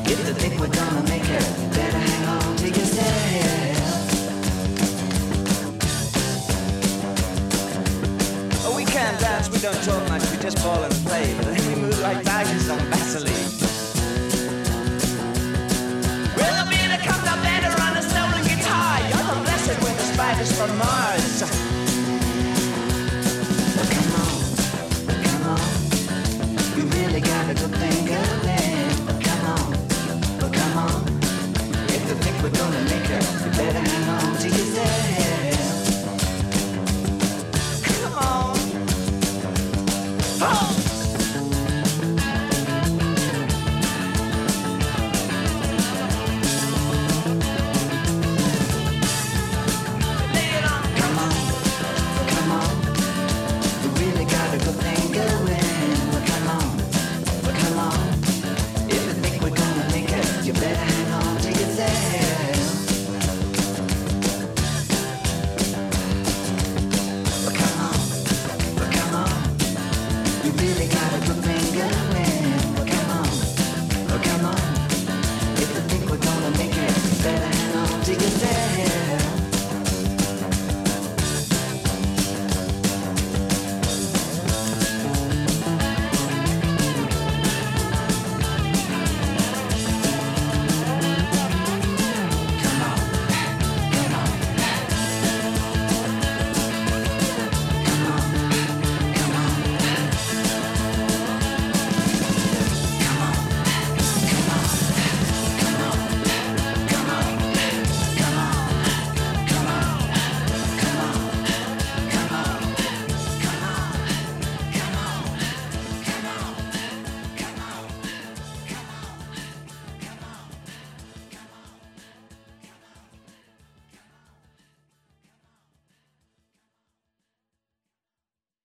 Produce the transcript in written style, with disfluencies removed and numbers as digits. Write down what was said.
If they think we're gonna make it, better hang on to yourself. Oh, we can't dance, we don't talk much, we just ball and play, but then we move like badgers on Vaseline. Well, the beer that comes out better on a stolen guitar. You're the blessed when the spiders from Mars.